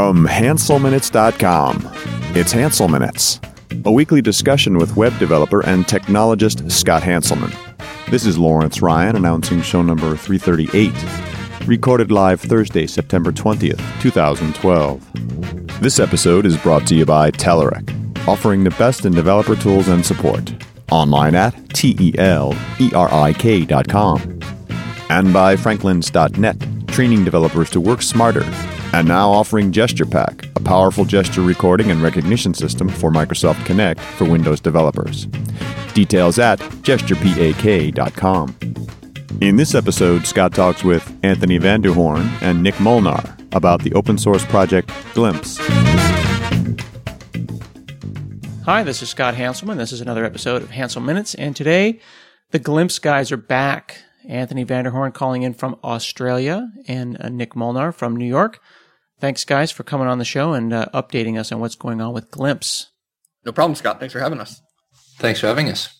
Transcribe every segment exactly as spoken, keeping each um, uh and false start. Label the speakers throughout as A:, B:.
A: From Hansel Minutes dot com, it's Hansel Minutes, a weekly discussion with web developer and technologist Scott Hanselman. This is Lawrence Ryan announcing show number three thirty-eight, recorded live Thursday, September twentieth, twenty twelve. This episode is brought to you by Telerik, offering the best in developer tools and support. Online at T E L E R I K dot com. And by Franklins dot net, training developers to work smarter. And now offering GesturePak, a powerful gesture recording and recognition system for Microsoft Connect for Windows developers. Details at gesture pak dot com. In this episode, Scott talks with Anthony Vanderhoorn and Nick Molnar about the open source project Glimpse.
B: Hi, this is Scott Hanselman. This is another episode of Hansel Minutes, and today the Glimpse guys are back. Anthony Vanderhoorn calling in from Australia, and uh, Nick Molnar from New York. Thanks, guys, for coming on the show and uh, updating us on what's going on with Glimpse.
C: No problem, Scott. Thanks for having us.
D: Thanks for having us.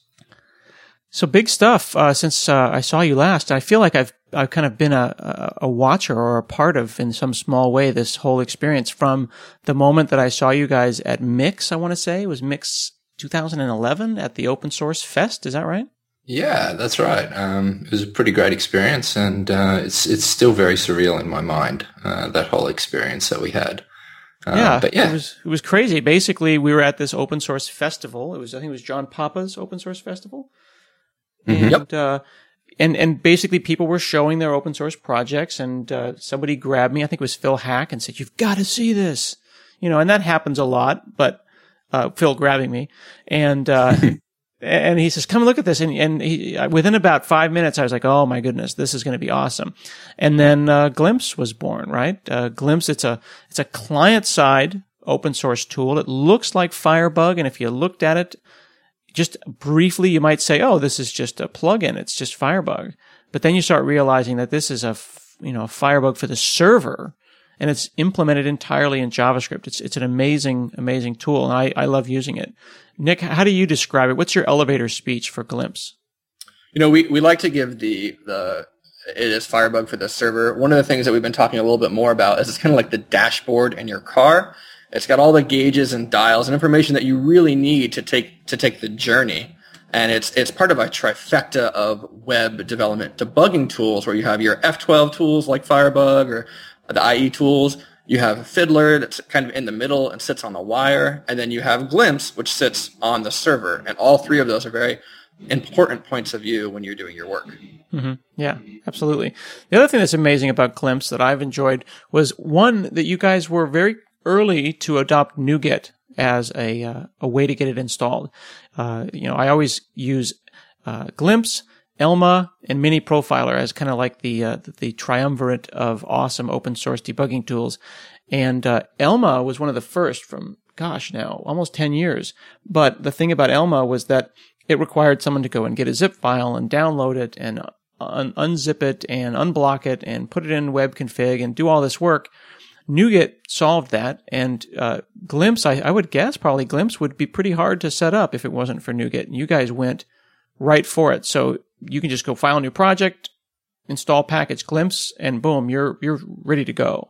B: So big stuff uh, since uh, I saw you last. I feel like I've I've kind of been a, a, a watcher or a part of, in some small way, this whole experience from the moment that I saw you guys at Mix, I want to say. It was Mix twenty eleven at the Open Source Fest. Is that right?
D: Yeah, that's right. Um, it was a pretty great experience, and uh, it's it's still very surreal in my mind, uh, that whole experience that we had. Uh,
B: yeah,
D: but yeah,
B: it was it was crazy. Basically, we were at this open source festival. It was I think it was John Papa's open source festival,
D: mm-hmm.
B: and
D: Yep.
B: uh, and and basically people were showing their open source projects, and uh, somebody grabbed me. I think it was Phil Hack, and said, "You've got to see this," you know, and that happens a lot. But uh, Phil grabbing me, and. Uh, And he says, come look at this. And, and he, within about five minutes, I was like, oh my goodness, this is going to be awesome. And then, uh, Glimpse was born, right? Uh, Glimpse, it's a, it's a client side open source tool. It looks like Firebug. And if you looked at it just briefly, you might say, oh, this is just a plugin. It's just Firebug. But then you start realizing that this is a, you know, Firebug for the server. And it's implemented entirely in JavaScript. It's it's an amazing, amazing tool, and I, I love using it. Nick, how do you describe it? What's your elevator speech for Glimpse?
C: You know, we, we like to give the, the it is Firebug for the server. One of the things that we've been talking a little bit more about is it's kind of like the dashboard in your car. It's got all the gauges and dials and information that you really need to take to take the journey. And it's it's part of a trifecta of web development debugging tools where you have your F twelve tools like Firebug or the I E tools. You have Fiddler that's kind of in the middle and sits on the wire. And then you have Glimpse, which sits on the server. And all three of those are very important points of view when you're doing your work.
B: Mm-hmm. Yeah, absolutely. The other thing that's amazing about Glimpse that I've enjoyed was, one, that you guys were very early to adopt NuGet as a uh, a way to get it installed. Uh, you know, I always use uh, Glimpse, Elma, and Mini Profiler as kind of like the, uh, the the triumvirate of awesome open source debugging tools. And uh, Elma was one of the first from, gosh, now almost ten years. But the thing about Elma was that it required someone to go and get a zip file and download it and un- unzip it and unblock it and put it in web config and do all this work. NuGet solved that, and uh, Glimpse, I, I would guess probably Glimpse would be pretty hard to set up if it wasn't for NuGet. And you guys went right for it. So you can just go file a new project, install package Glimpse, and boom, you're you're ready to go.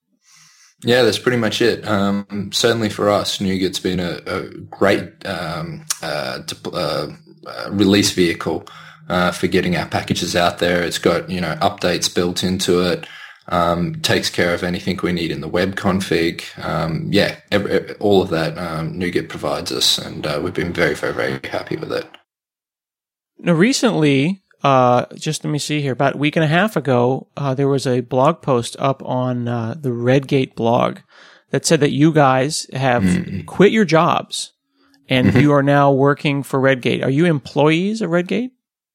D: Yeah, that's pretty much it. Um, certainly for us, NuGet's been a, a great um, uh, to, uh, uh, release vehicle uh, for getting our packages out there. It's got, you know, updates built into it. Um, takes care of anything we need in the web config. Um, yeah, every, all of that um, NuGet provides us, and uh, we've been very, very, very happy with it.
B: Now, recently, uh, just let me see here, about a week and a half ago, uh, there was a blog post up on uh, the Redgate blog that said that you guys have mm-hmm. quit your jobs and mm-hmm. you are now working for Redgate. Are you employees of Redgate?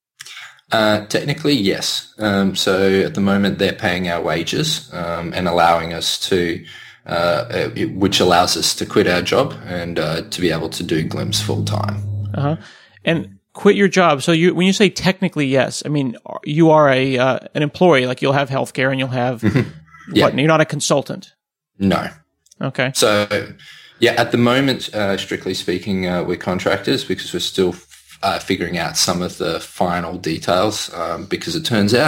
D: Uh, technically, yes. Um, so at the moment, they're paying our wages um, and allowing us to, uh, it, which allows us to quit our job and uh, to be able to do Glimpse full time.
B: Uh huh. And quit your job. So you, when you say technically yes, I mean you are a uh, an employee. Like you'll have healthcare and you'll have
D: yeah.
B: what? You're not a consultant.
D: No.
B: Okay.
D: So yeah, at the moment, uh, strictly speaking, uh, we're contractors because we're still uh, figuring out some of the final details. Um, because it turns out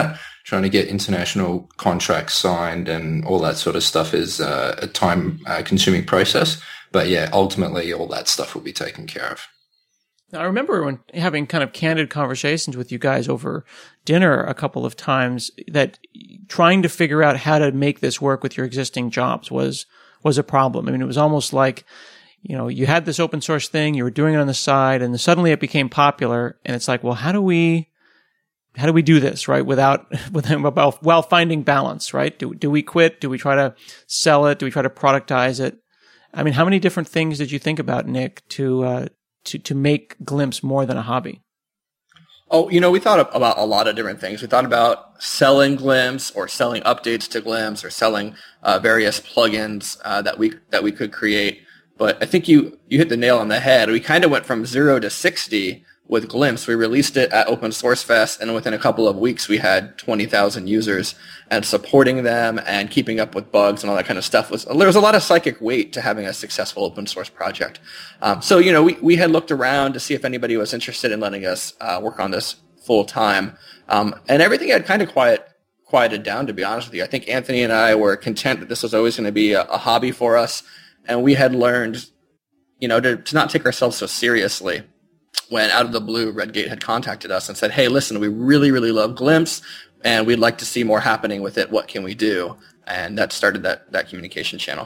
D: trying to get international contracts signed and all that sort of stuff is uh, a time-consuming process. But yeah, ultimately, all that stuff will be taken care of.
B: Now, I remember when having kind of candid conversations with you guys over dinner a couple of times that trying to figure out how to make this work with your existing jobs was was a problem. I mean, it was almost like, you know, you had this open source thing, you were doing it on the side, and then suddenly it became popular, and it's like, well, how do we how do we do this, right? Without without while finding balance, right? Do do we quit? Do we try to sell it? Do we try to productize it? I mean, how many different things did you think about, Nick, to uh, to to make Glimpse more than a hobby?
C: Oh, you know, we thought about a lot of different things. We thought about selling Glimpse or selling updates to Glimpse or selling uh, various plugins uh, that we that we could create. But I think you you hit the nail on the head. We kind of went from zero to sixty with Glimpse. We released it at Open Source Fest, and within a couple of weeks, we had twenty thousand users. And supporting them and keeping up with bugs and all that kind of stuff was, there was a lot of psychic weight to having a successful open source project. Um, so, you know, we, we had looked around to see if anybody was interested in letting us uh, work on this full time. Um, and everything had kind of quiet, quieted down, to be honest with you. I think Anthony and I were content that this was always going to be a, a hobby for us. And we had learned, you know, to, to not take ourselves so seriously. When out of the blue, Redgate had contacted us and said, hey, listen, we really, really love Glimpse, and we'd like to see more happening with it. What can we do? And that started that, that communication channel.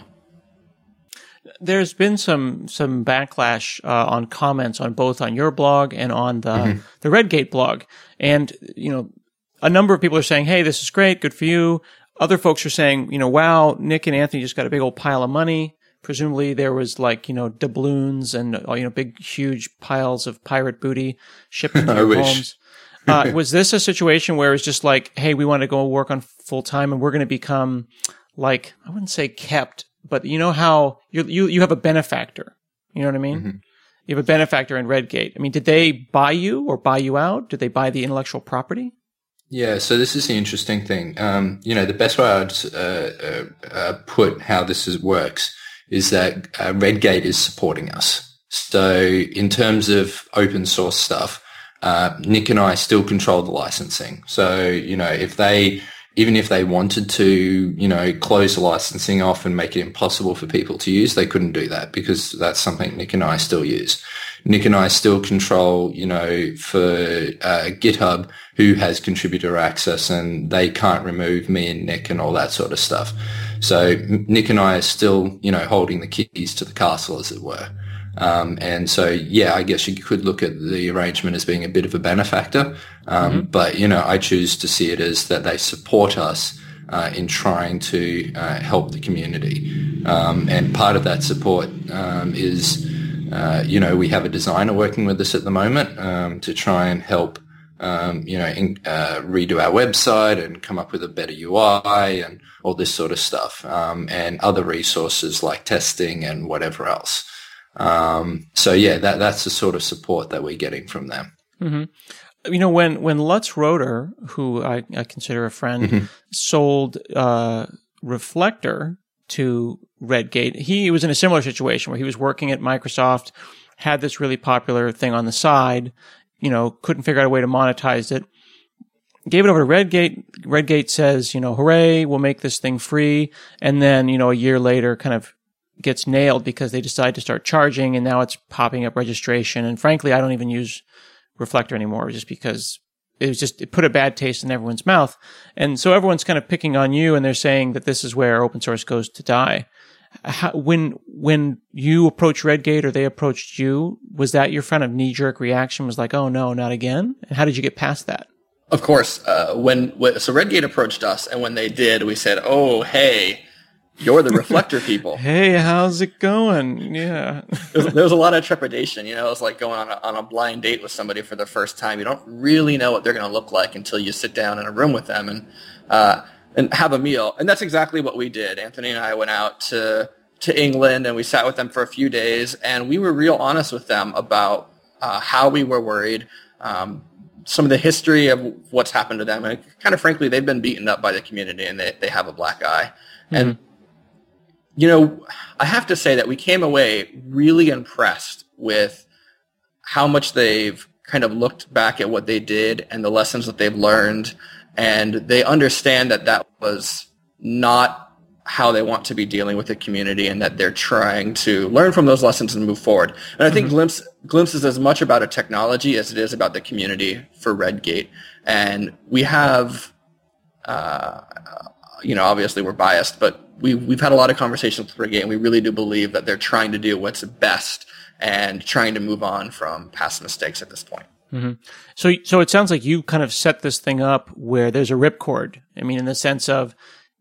B: There's been some some backlash uh, on comments on both on your blog and on the mm-hmm. the Redgate blog. And, you know, a number of people are saying, hey, this is great, good for you. Other folks are saying, you know, wow, Nick and Anthony just got a big old pile of money. Presumably there was like, you know, doubloons and, you know, big, huge piles of pirate booty shipped into your homes. Uh, was this a situation where it's just like, hey, we want to go work on full time and we're going to become like, I wouldn't say kept, but you know how you you you have a benefactor. You know what I mean? Mm-hmm. You have a benefactor in Redgate. I mean, did they buy you or buy you out? Did they buy the intellectual property?
D: Yeah, so this is the interesting thing. Um, you know, the best way I'd uh, uh, uh, put how this is, works is that uh, Redgate is supporting us. So in terms of open source stuff, Uh, Nick and I still control the licensing. So, you know, if they, even if they wanted to, you know, close the licensing off and make it impossible for people to use, they couldn't do that because that's something Nick and I still use. Nick and I still control, you know, for uh, GitHub, who has contributor access, and they can't remove me and Nick and all that sort of stuff. So Nick and I are still, you know, holding the keys to the castle, as it were. Um, and so, yeah, I guess you could look at the arrangement as being a bit of a benefactor. Um, mm-hmm. But, you know, I choose to see it as that they support us uh, in trying to uh, help the community. Um, and part of that support um, is, uh, you know, we have a designer working with us at the moment um, to try and help, um, you know, in, uh, redo our website and come up with a better U I and all this sort of stuff, um, and other resources like testing and whatever else. Um, so yeah, that, that's the sort of support that we're getting from them.
B: Mm-hmm. You know, when, when Lutz Roeder, who I, I consider a friend, mm-hmm. sold, uh, Reflector to Redgate, he was in a similar situation where he was working at Microsoft, had this really popular thing on the side, you know, couldn't figure out a way to monetize it, gave it over to Redgate. Redgate says, you know, hooray, we'll make this thing free. And then, you know, a year later kind of gets nailed because they decide to start charging, and now it's popping up registration. And frankly, I don't even use Reflector anymore just because it was just, it put a bad taste in everyone's mouth. And so everyone's kind of picking on you, and they're saying that this is where open source goes to die. How, when, when you approached Redgate or they approached you, was that your kind of knee jerk reaction, was like, oh no, not again? And how did you get past that?
C: Of course, uh, when, when, so Redgate approached us, and when they did, we said, oh, hey, you're the Reflector people.
B: Hey, how's it going? Yeah.
C: there, was, there was a lot of trepidation. You know, it's like going on a, on a blind date with somebody for the first time. You don't really know what they're going to look like until you sit down in a room with them and uh, and have a meal. And that's exactly what we did. Anthony and I went out to to England, and we sat with them for a few days, and we were real honest with them about uh, how we were worried, um, some of the history of what's happened to them. And kind of frankly, they've been beaten up by the community, and they, they have a black eye. Mm-hmm. And you know, I have to say that we came away really impressed with how much they've kind of looked back at what they did and the lessons that they've learned, And they understand that that was not how they want to be dealing with the community, and that they're trying to learn from those lessons and move forward. And I think mm-hmm. Glimpse, Glimpse is as much about a technology as it is about the community for Redgate. And we have, uh, you know, obviously we're biased, but we, we've had a lot of conversations with Redgate, and we really do believe that they're trying to do what's best and trying to move on from past mistakes at this point.
B: Mm-hmm. So, so it sounds like you kind of set this thing up where there's a ripcord. I mean, in the sense of,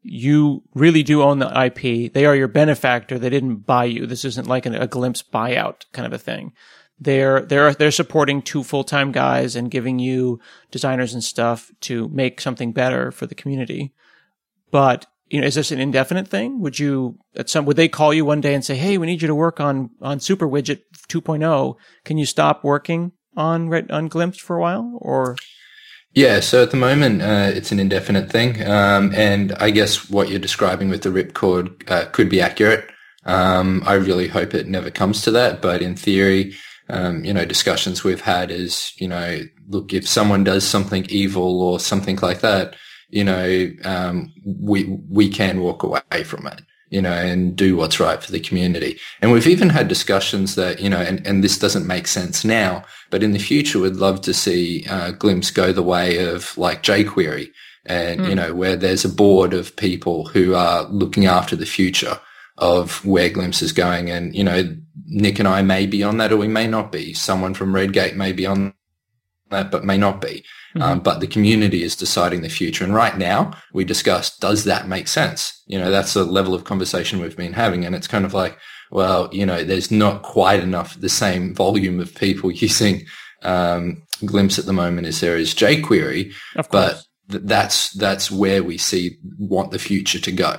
B: you really do own the I P. They are your benefactor. They didn't buy you. This isn't like an, a Glimpse buyout kind of a thing. They're, they're, they're supporting two full-time guys and giving you designers and stuff to make something better for the community. But, you know, is this an indefinite thing? Would you, at some, would they call you one day and say, hey, we need you to work on, on Super Widget two point oh. Can you stop working on, on Glimpse for a while? Or?
D: Yeah, so at the moment, uh, it's an indefinite thing. Um, and I guess what you're describing with the ripcord uh, could be accurate. Um, I really hope it never comes to that. But in theory, um, you know, discussions we've had is, you know, look, if someone does something evil or something like that, you know, um, we, we can walk away from it, you know, and do what's right for the community. And we've even had discussions that, you know, and, and this doesn't make sense now, but in the future, we'd love to see uh, Glimpse go the way of like jQuery and, mm. you know, where there's a board of people who are looking after the future of where Glimpse is going. And, you know, Nick and I may be on that or we may not be. Someone from Redgate may be on that, but may not be. Mm-hmm. Um, but the community is deciding the future. And right now we discussed, does that make sense? You know, that's a level of conversation we've been having. And it's kind of like, well, you know, there's not quite enough, the same volume of people using, um, Glimpse at the moment as there is jQuery.
B: Of course.
D: But th- that's, that's where we see, want the future to go.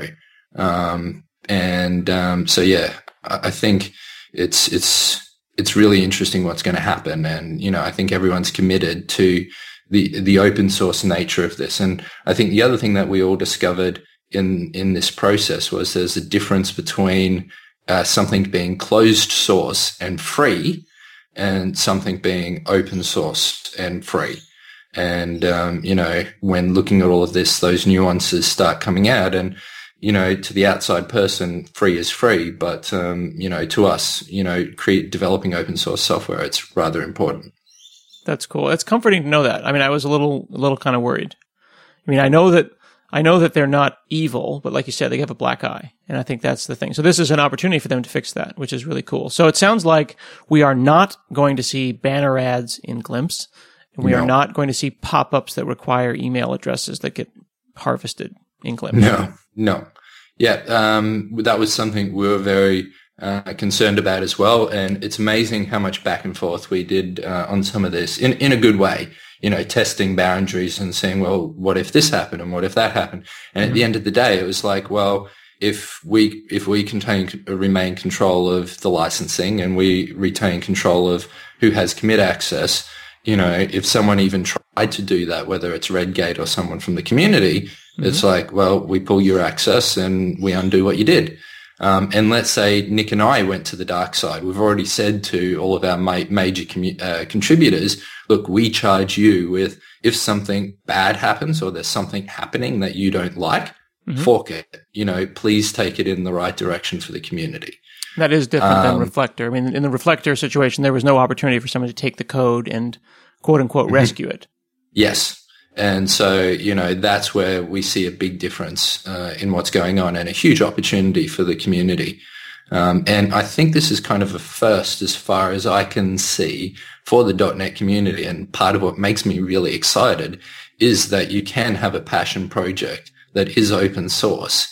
D: Um, and, um, so yeah, I, I think it's, it's, it's really interesting what's going to happen. And, you know, I think everyone's committed to the, the open source nature of this. And I think the other thing that we all discovered in, in this process was there's a difference between uh, something being closed source and free and something being open source and free. And, um, you know, when looking at all of this, those nuances start coming out. And, you know, to the outside person, free is free. But, um, you know, to us, you know, create, developing open source software, it's rather important.
B: That's cool. It's comforting to know that. I mean, I was a little, a little kind of worried. I mean, I know that, I know that they're not evil, but like you said, they have a black eye. And I think that's the thing. So this is an opportunity for them to fix that, which is really cool. So it sounds like we are not going to see banner ads in Glimpse, and we no. are not going to see pop-ups that require email addresses that get harvested in Glimpse.
D: No, no. Yeah, um, that was something we were very uh, concerned about as well. And it's amazing how much back and forth we did uh, on some of this in, in a good way. You know, testing boundaries and saying, well, what if this happened and what if that happened? And mm-hmm. at the end of the day, it was like, well, if we, if we contain, remain control of the licensing and we retain control of who has commit access, you know, if someone even tried to do that, whether it's Redgate or someone from the community, mm-hmm. it's like, well, we pull your access and we undo what you did. Um, and let's say Nick and I went to the dark side. We've already said to all of our ma- major commu- uh, contributors, look, we charge you with if something bad happens or there's something happening that you don't like, mm-hmm. fork it. You know, please take it in the right direction for the community.
B: That is different um, than Reflector. I mean, in the Reflector situation, there was no opportunity for someone to take the code and quote unquote mm-hmm. rescue it.
D: Yes. And so, you know, that's where we see a big difference uh, in what's going on and a huge opportunity for the community. Um, and I think this is kind of a first as far as I can see for the .dot net community. And part of what makes me really excited is that you can have a passion project that is open source.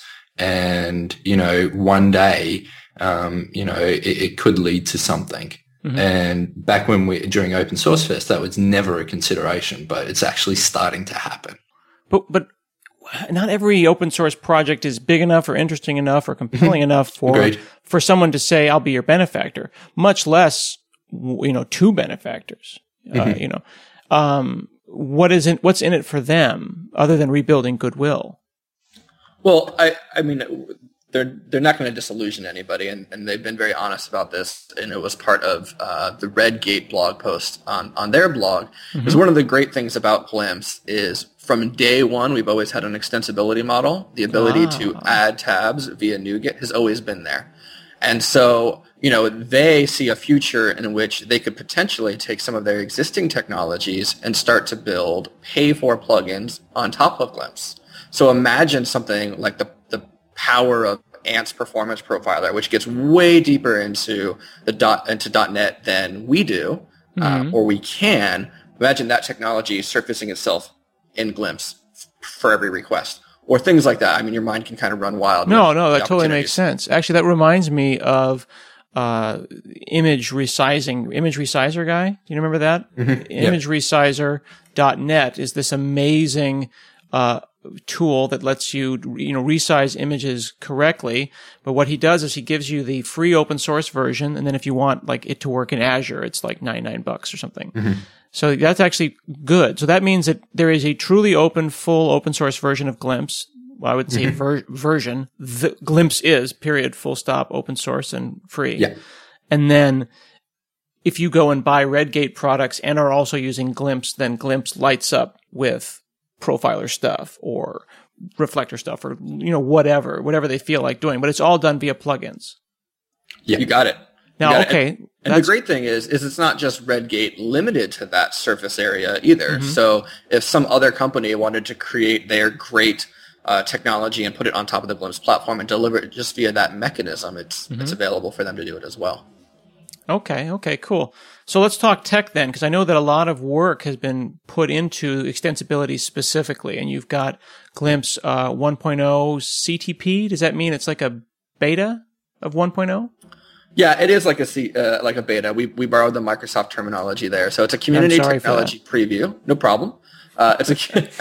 D: And, you know, one day, um, you know, it, it could lead to something. Mm-hmm. And back when we, during Open Source Fest, that was never a consideration, but it's actually starting to happen.
B: But, but not every open source project is big enough or interesting enough or compelling enough for,
D: Agreed.
B: for someone to say, I'll be your benefactor, much less, you know, two benefactors, mm-hmm. uh, you know, um, what is in, what's in it for them other than rebuilding goodwill?
C: Well, I, I mean, they're they're not going to disillusion anybody, and, and they've been very honest about this, and it was part of uh, the Redgate blog post on, on their blog. Mm-hmm. Because one of the great things about Glimpse is from day one, we've always had an extensibility model. The ability ah. to add tabs via NuGet has always been there. And so, you know, they see a future in which they could potentially take some of their existing technologies and start to build pay-for plugins on top of Glimpse. So imagine something like the, the power of Ant's Performance Profiler, which gets way deeper into the dot into .NET than we do, mm-hmm. uh, or we can. Imagine that technology surfacing itself in Glimpse for every request. Or things like that. I mean, your mind can kind of run wild.
B: No, no, that totally makes sense. Actually, that reminds me of uh, image resizing, image resizer guy. Do you remember that? Mm-hmm. Image resizer dot net is this amazing uh, tool that lets you, you know, resize images correctly. But what he does is he gives you the free open source version, and then if you want like it to work in Azure, it's like ninety-nine bucks or something. Mm-hmm. So that's actually good. So that means that there is a truly open, full open source version of Glimpse. Well, I would say ver- version. The Glimpse is, period, full stop, open source and free.
D: Yeah.
B: And then if you go and buy Redgate products and are also using Glimpse, then Glimpse lights up with profiler stuff or reflector stuff or, you know, whatever, whatever they feel like doing. But it's all done via plugins.
C: Yeah, you got it.
B: Now, okay.
C: And, and the great thing is, is it's not just Redgate limited to that surface area either. Mm-hmm. So if some other company wanted to create their great uh, technology and put it on top of the Glimpse platform and deliver it just via that mechanism, it's mm-hmm. it's available for them to do it as well.
B: Okay, okay, cool. So let's talk tech then, because I know that a lot of work has been put into extensibility specifically, and you've got Glimpse uh, one point oh C T P. Does that mean it's like a beta of one point oh?
C: Yeah, it is like a C, uh, like a beta. We we borrowed the Microsoft terminology there, so it's a community technology preview. No problem. Uh, it's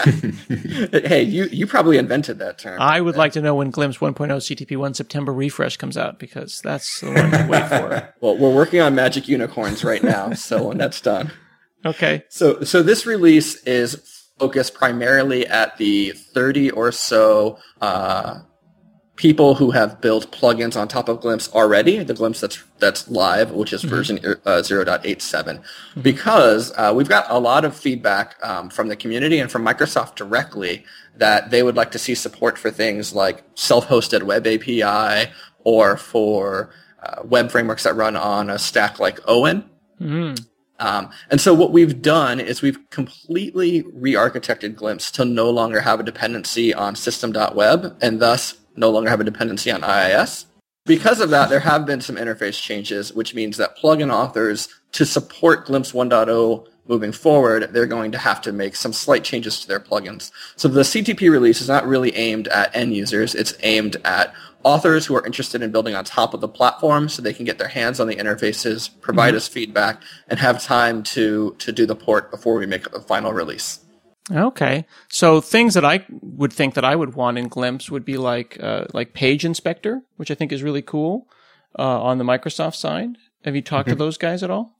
C: a hey, you you probably invented that term.
B: I would like to know when Glimpse one point oh C T P one September refresh comes out, because that's the one to wait for.
C: Well, we're working on Magic Unicorns right now, so when that's done.
B: Okay.
C: So so this release is focused primarily at the thirty or so uh, people who have built plugins on top of Glimpse already, the Glimpse that's that's live, which is mm-hmm. version uh, zero point eight seven, mm-hmm. because uh, we've got a lot of feedback um, from the community and from Microsoft directly that they would like to see support for things like self-hosted web A P I or for uh, web frameworks that run on a stack like Owen. Mm-hmm. Um, and so what we've done is we've completely re-architected Glimpse to no longer have a dependency on system dot web and thus no longer have a dependency on I I S. Because of that, there have been some interface changes, which means that plugin authors, to support Glimpse one point oh moving forward, they're going to have to make some slight changes to their plugins. So the C T P release is not really aimed at end users. It's aimed at authors who are interested in building on top of the platform so they can get their hands on the interfaces, provide mm-hmm. us feedback, and have time to, to do the port before we make a final release.
B: Okay. So things that I would think that I would want in Glimpse would be like uh, like Page Inspector, which I think is really cool uh, on the Microsoft side. Have you talked mm-hmm. to those guys at all?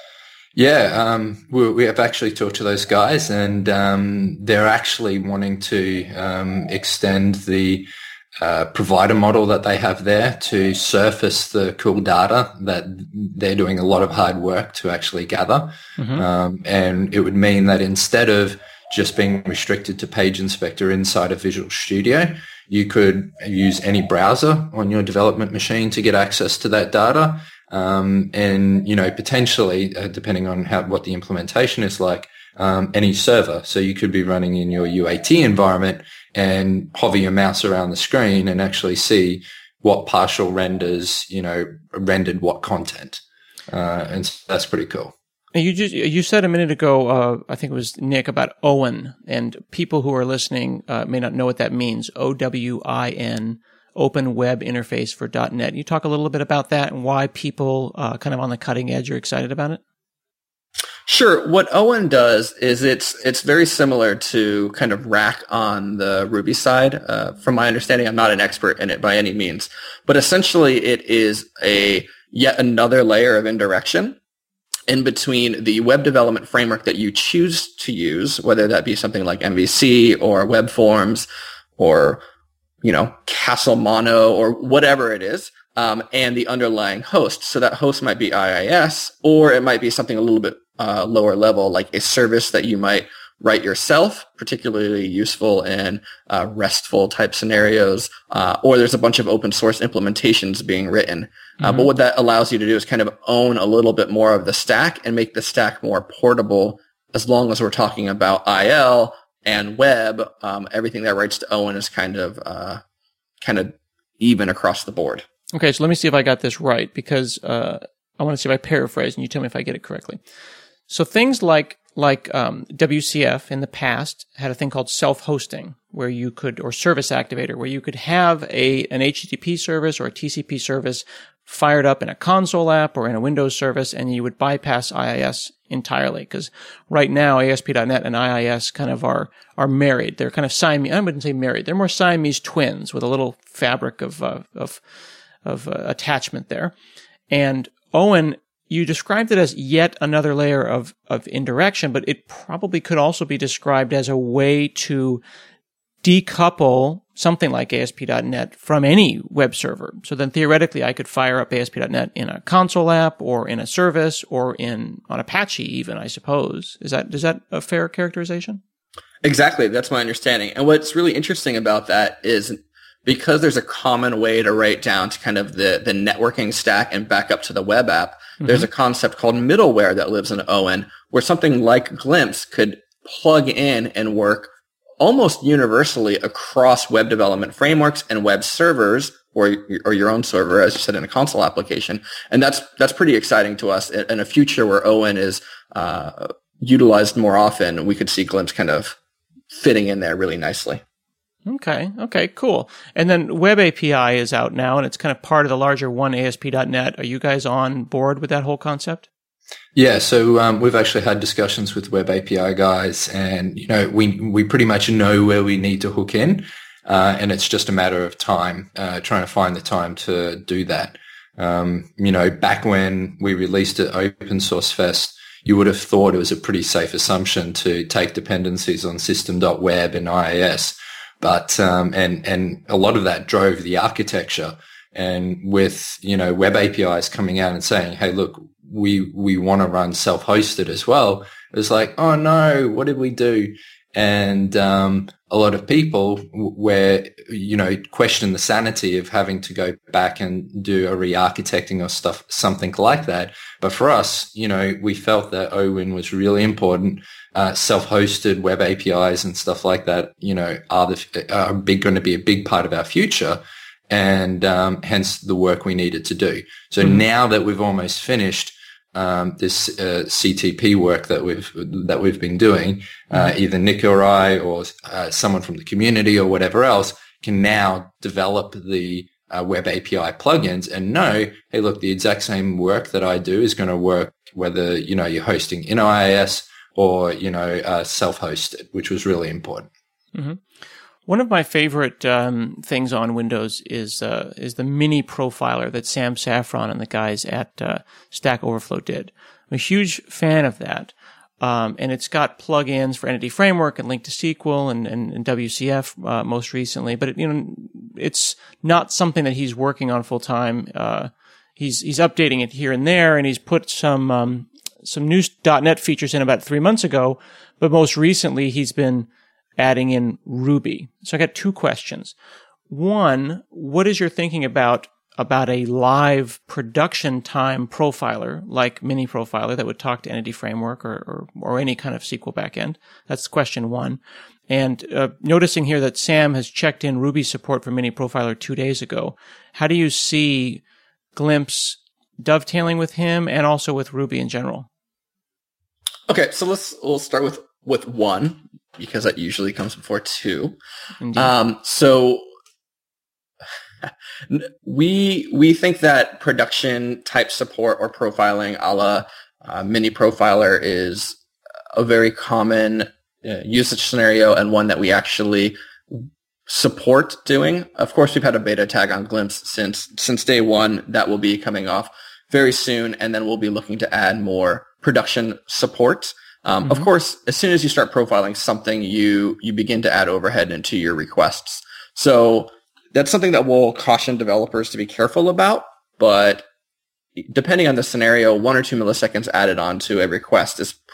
D: Yeah, um, we, we have actually talked to those guys, and um, they're actually wanting to um, extend the uh, provider model that they have there to surface the cool data that they're doing a lot of hard work to actually gather. Mm-hmm. Um, and it would mean that instead of just being restricted to Page Inspector inside of Visual Studio, you could use any browser on your development machine to get access to that data. Um, and, you know, potentially, uh, depending on how, what the implementation is like, um, any server. So you could be running in your U A T environment and hover your mouse around the screen and actually see what partial renders, you know, rendered what content. Uh, and so that's pretty cool.
B: You just you said a minute ago, uh, I think it was Nick, about Owen, and people who are listening uh, may not know what that means. O W I N, Open Web Interface for .NET. You talk a little bit about that and why people uh, kind of on the cutting edge are excited about it?
C: Sure. What Owen does is it's it's very similar to kind of Rack on the Ruby side. Uh, from my understanding, I'm not an expert in it by any means, but essentially it is a yet another layer of indirection in between the web development framework that you choose to use, whether that be something like M V C or Web Forms or, you know, Castle Mono or whatever it is, um, and the underlying host. So that host might be I I S, or it might be something a little bit uh, lower level, like a service that you might write yourself, particularly useful in uh, RESTful type scenarios, uh, or there's a bunch of open source implementations being written. Uh, mm-hmm. But what that allows you to do is kind of own a little bit more of the stack and make the stack more portable, as long as we're talking about I L and web. Um, everything that writes to Owen is kind of uh, kind of even across the board.
B: Okay, so let me see if I got this right, because uh, I want to see if I paraphrase, and you tell me if I get it correctly. So things like like um, W C F in the past had a thing called self-hosting, where you could, or service activator, where you could have a an H T T P service or a T C P service fired up in a console app or in a Windows service, and you would bypass I I S entirely. Because right now, A S P dot net and I I S kind of are are married. They're kind of Siamese. I wouldn't say married. They're more Siamese twins with a little fabric of uh, of of uh, attachment there. And Owen, you described it as yet another layer of, of indirection, but it probably could also be described as a way to decouple something like A S P dot net from any web server. So then theoretically, I could fire up A S P dot net in a console app or in a service or in on Apache even, I suppose. Is that, is that a fair characterization?
C: Exactly. That's my understanding. And what's really interesting about that is, because there's a common way to write down to kind of the, the networking stack and back up to the web app, mm-hmm. there's a concept called middleware that lives in Owen, where something like Glimpse could plug in and work almost universally across web development frameworks and web servers, or or your own server, as you said, in a console application. And that's that's pretty exciting to us. In a future where Owen is uh, utilized more often, we could see Glimpse kind of fitting in there really nicely.
B: Okay. Okay, cool. And then Web A P I is out now, and it's kind of part of the larger one A S P dot net. Are you guys on board with that whole concept?
D: Yeah, so um, we've actually had discussions with Web A P I guys, and you know we we pretty much know where we need to hook in, uh, and it's just a matter of time, uh, trying to find the time to do that. Um, you know, back when we released it, Open Source Fest, you would have thought it was a pretty safe assumption to take dependencies on system dot web and I I S. But, um, and, and a lot of that drove the architecture. And with, you know, web A P Is coming out and saying, hey, look, we, we want to run self-hosted as well. It was like, oh no, what did we do? And, um, a lot of people where, you know, question the sanity of having to go back and do a re-architecting or stuff, something like that. But for us, you know, we felt that Owen was really important. Uh, self-hosted web A P Is and stuff like that, you know, are the, are big, going to be a big part of our future. And, um, hence the work we needed to do. So mm-hmm. now that we've almost finished, um, this, uh, C T P work that we've, that we've been doing, uh, mm-hmm. either Nick or I or, uh, someone from the community or whatever else can now develop the, uh, web A P I plugins and know, hey, look, the exact same work that I do is going to work whether, you know, you're hosting in I I S or, you know, uh, self-hosted, which was really important.
B: Mm-hmm. One of my favorite um, things on Windows is uh, is the mini profiler that Sam Saffron and the guys at uh, Stack Overflow did. I'm a huge fan of that. Um, and it's got plugins for Entity Framework and Link to S Q L and, and, and W C F uh, most recently. But, it, you know, it's not something that he's working on full time. Uh, he's he's updating it here and there, and he's put some um, some new .NET features in about three months ago, but most recently he's been adding in Ruby. So I got two questions. One, what is your thinking about about a live production time profiler like Mini Profiler that would talk to Entity Framework or or, or any kind of S Q L backend? That's question one. And uh, noticing here that Sam has checked in Ruby support for Mini Profiler two days ago. How do you see Glimpse dovetailing with him and also with Ruby in general?
C: Okay, so let's we'll start with, with one, because that usually comes before two.
B: Indeed.
C: Um, so we we think that production type support or profiling a la uh, Mini Profiler is a very common uh, usage scenario and one that we actually support doing. Of course, we've had a beta tag on Glimpse since since day one. That will be coming off very soon, and then we'll be looking to add more production support. Um, mm-hmm. Of course, as soon as you start profiling something, you you begin to add overhead into your requests. So that's something that we'll caution developers to be careful about. But depending on the scenario, one or two milliseconds added onto a request is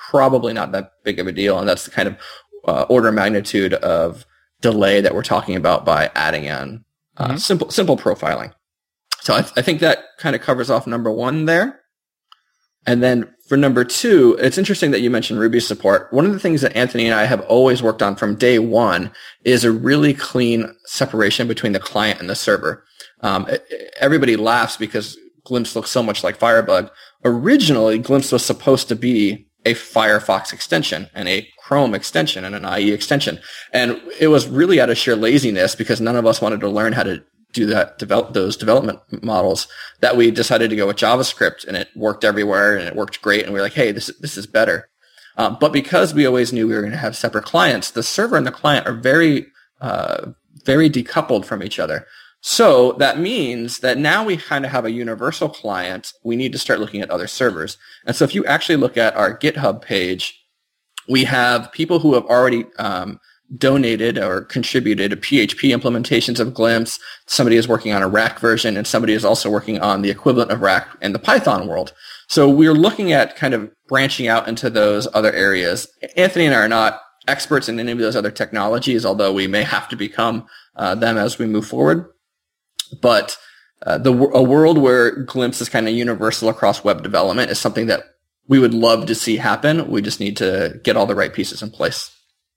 C: probably not that big of a deal. And that's the kind of uh, order of magnitude of delay that we're talking about by adding in uh, mm-hmm. simple simple profiling. So I, th- I think that kind of covers off number one there. And then for number two, it's interesting that you mentioned Ruby support. One of the things that Anthony and I have always worked on from day one is a really clean separation between the client and the server. Um, everybody laughs because Glimpse looks so much like Firebug. Originally, Glimpse was supposed to be a Firefox extension and a Chrome extension and an I E extension. And it was really out of sheer laziness because none of us wanted to learn how to do that, develop those development models, that we decided to go with JavaScript, and it worked everywhere and it worked great. And we were like, hey, this, this is better. Um, but because we always knew we were going to have separate clients, the server and the client are very, uh, very decoupled from each other. So that means that now we kind of have a universal client. We need to start looking at other servers. And so if you actually look at our GitHub page, we have people who have already um, donated or contributed to P H P implementations of Glimpse. Somebody is working on a Rack version, and somebody is also working on the equivalent of Rack in the Python world. So we're looking at kind of branching out into those other areas. Anthony and I are not experts in any of those other technologies, although we may have to become uh, them as we move forward. But uh, the a world where Glimpse is kind of universal across web development is something that we would love to see happen. We just need to get all the right pieces in place.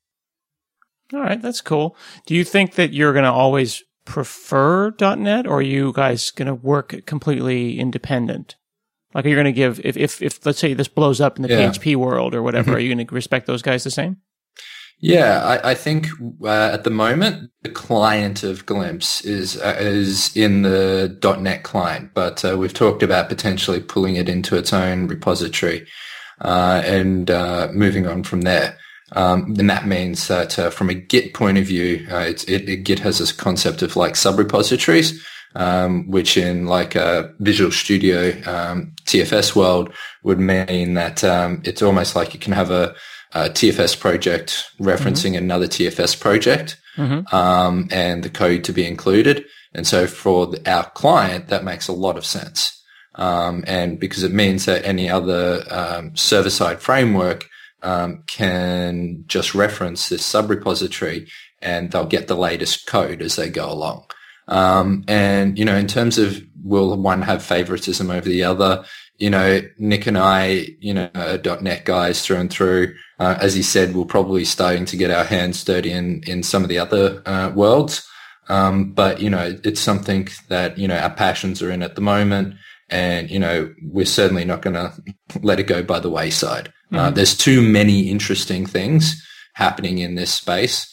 B: All right, that's cool. Do you think that you're going to always prefer dot net, or are you guys going to work completely independent? Like, are you going to give, if, if, if let's say this blows up in the yeah. P H P world or whatever, mm-hmm. are you going to respect those guys the same?
D: Yeah, I, I think uh, at the moment, the client of Glimpse is uh, is in the dot net client, but uh, we've talked about potentially pulling it into its own repository uh, and uh, moving on from there. Um, and that means that uh, from a Git point of view, uh, it's, it, it, Git has this concept of like sub-repositories, um, which in like a Visual Studio um, T F S world would mean that um, it's almost like you can have a, a T F S project referencing mm-hmm. another T F S project mm-hmm. um, and the code to be included. And so for the, our client, that makes a lot of sense. Um, and because it means that any other um, server-side framework Um, can just reference this sub-repository and they'll get the latest code as they go along. Um, and, you know, in terms of will one have favoritism over the other, you know, Nick and I, you know, are .NET guys through and through. Uh, as he said, we're probably starting to get our hands dirty in, in some of the other uh, worlds. Um, but, you know, it's something that, you know, our passions are in at the moment. And, you know, we're certainly not going to let it go by the wayside. Mm-hmm. Uh, there's too many interesting things happening in this space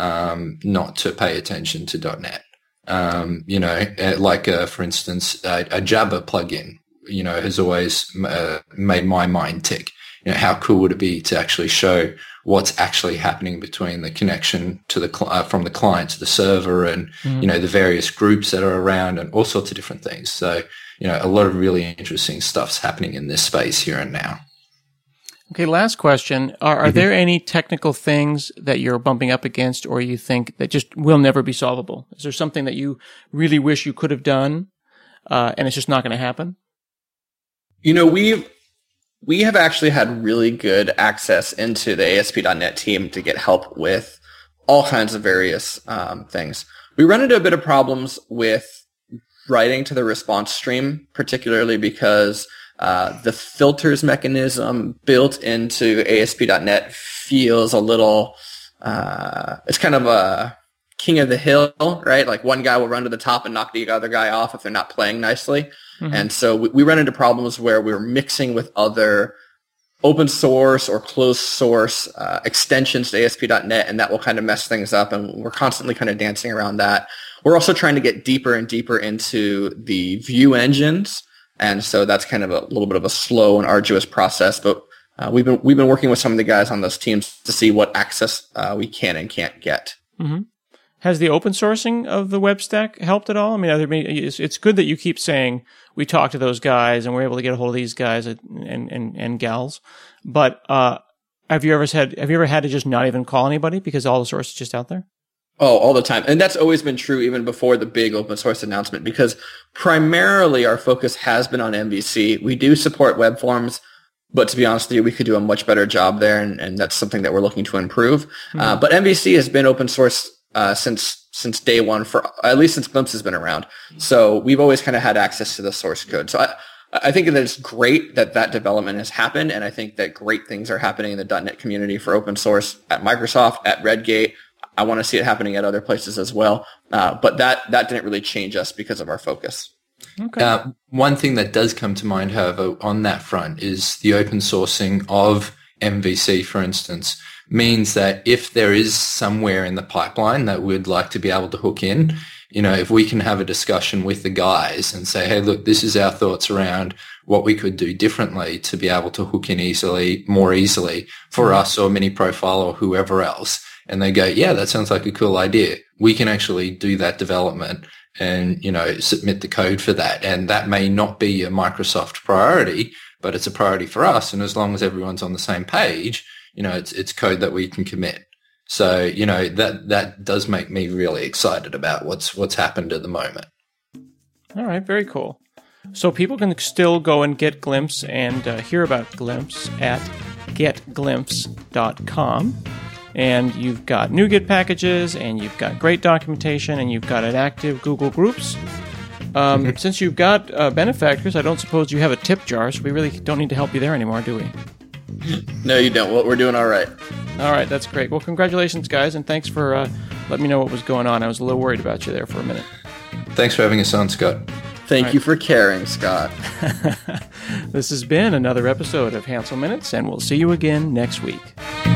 D: um, not to pay attention to .NET. Um, you know, like, uh, for instance, a, a Jabber plugin, you know, has always uh, made my mind tick. You know, how cool would it be to actually show what's actually happening between the connection to the cl- uh, from the client to the server and, mm-hmm. you know, the various groups that are around and all sorts of different things. So, you know, a lot of really interesting stuff's happening in this space here and now.
B: Okay, last question. Are, are mm-hmm. there any technical things that you're bumping up against or you think that just will never be solvable? Is there something that you really wish you could have done uh, and it's just not going to happen?
C: You know, we we have actually had really good access into the A S P dot net team to get help with all kinds of various um, things. We run into a bit of problems with writing to the response stream, particularly because uh, the filters mechanism built into A S P dot net feels a little, uh, it's kind of a king of the hill, right? Like one guy will run to the top and knock the other guy off if they're not playing nicely. Mm-hmm. And so we, we run into problems where we're mixing with other open source or closed source uh, extensions to A S P dot net, and that will kind of mess things up. And we're constantly kind of dancing around that. We're also trying to get deeper and deeper into the view engines. And so that's kind of a little bit of a slow and arduous process. But uh, we've been we've been working with some of the guys on those teams to see what access uh, we can and can't get.
B: Mm-hmm. Has the open sourcing of the web stack helped at all? I mean, are there, it's, it's good that you keep saying we talk to those guys and we're able to get a hold of these guys and and, and gals. But uh, have you ever had have you ever had to just not even call anybody because all the source is just out there?
C: Oh, all the time. And that's always been true even before the big open source announcement, because primarily our focus has been on M V C. We do support web forms, But to be honest with you, we could do a much better job there, and, and that's something that we're looking to improve. Mm-hmm. Uh, but M V C has been open source uh, since since day one, for at least since Glimpse has been around. So we've always kind of had access to the source code. So I, I think that it's great that that development has happened, and I think that great things are happening in the .dot net community for open source at Microsoft, at Redgate. I want to see it happening at other places as well. Uh, but that that didn't really change us because of our focus.
D: Okay. Uh, one thing that does come to mind, however, on that front is the open sourcing of M V C, for instance, means that if there is somewhere in the pipeline that we'd like to be able to hook in, you know, if we can have a discussion with the guys and say, hey, look, this is our thoughts around what we could do differently to be able to hook in easily, more easily for us or Miniprofile or whoever else. And they go, yeah, that sounds like a cool idea. We can actually do that development and, you know, submit the code for that. And that may not be a Microsoft priority, but it's a priority for us. And as long as everyone's on the same page, you know, it's, it's code that we can commit. So, you know, that, that does make me really excited about what's, what's happened at the moment.
B: All right. Very cool. So people can still go and get Glimpse and uh, hear about Glimpse at get glimpse dot com. And you've got NuGet packages, and you've got great documentation, and you've got an active Google Groups. Um, since you've got uh, benefactors, I don't suppose you have a tip jar, so we really don't need to help you there anymore, do we?
C: No, you don't. Well, we're doing all right.
B: All right, that's great. Well, congratulations, guys, and thanks for uh, letting me know what was going on. I was a little worried about you there for a minute.
D: Thanks for having us on, Scott.
C: Thank right. you for caring, Scott.
B: This has been another episode of Hansel Minutes, and we'll see you again next week.